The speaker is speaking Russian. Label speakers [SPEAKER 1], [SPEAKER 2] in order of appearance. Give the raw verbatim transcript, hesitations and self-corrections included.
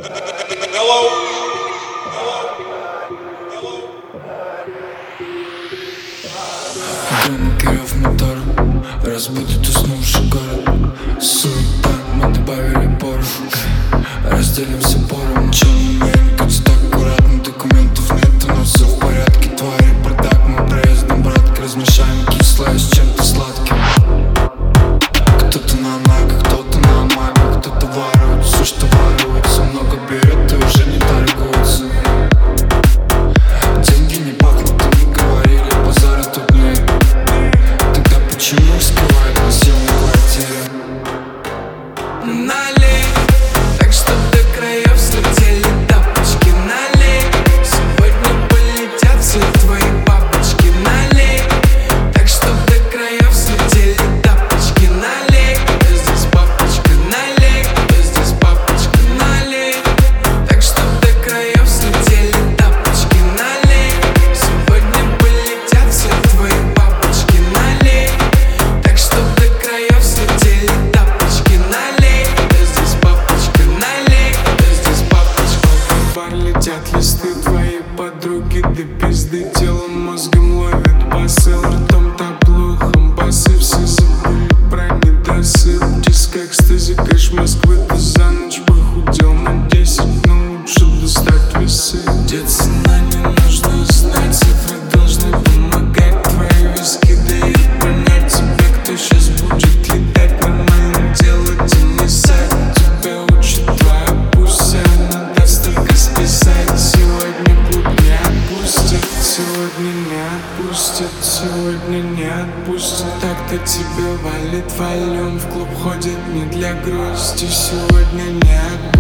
[SPEAKER 1] Hello.
[SPEAKER 2] Дома Киров мотор разбудит уснувший город. Суета, мы добавили пору. Разделимся пором. Чё на меня катит аккуратно. Документов нет, но все в порядке. Твари, бардак, мы проездом, братки. Размешаем кислое с чем-то сладким. Кто-то на ногах, кто-то на маме. Кто-то ворует все, что воруется. Много берет и уже не торгуется. Деньги не пахнут, и не говорили, базара тут нет. Тогда почему скрывают на съемной квартире?
[SPEAKER 3] Налей, так что до краев слетели тапочки. Налей, сегодня полетят все твои папочки. Налей, так что до краев слетели тапочки. Налей, я здесь папочка. Налей, я здесь папочка. Налей, так что до краев слетели тапочки. Налей, сегодня полетят все твои папочки. Налей, так что до краев слетели тапочки. Налей, я здесь папочка. Налей, я здесь папочка. В бар летят листы, твои подруги до пизды. Телом, мозгом ловят басы, ртом таблухом басы. Все забыли про недосып. Диск экстази, кэш Москвы. Ты за ночь похудел на десять, но лучше достать весы. Деться на не нужно знать, цифры должны помогать. Твои виски дают понять тебе, кто сейчас будет летать. Нормально делать и не сать. Тебя учит твоя пусть, она даст только списать. Сегодня клуб не отпустит, сегодня не отпустит, сегодня не отпустит. Так-то тебе валит валюн, в клуб ходит не для грусти. Сегодня не отпустит.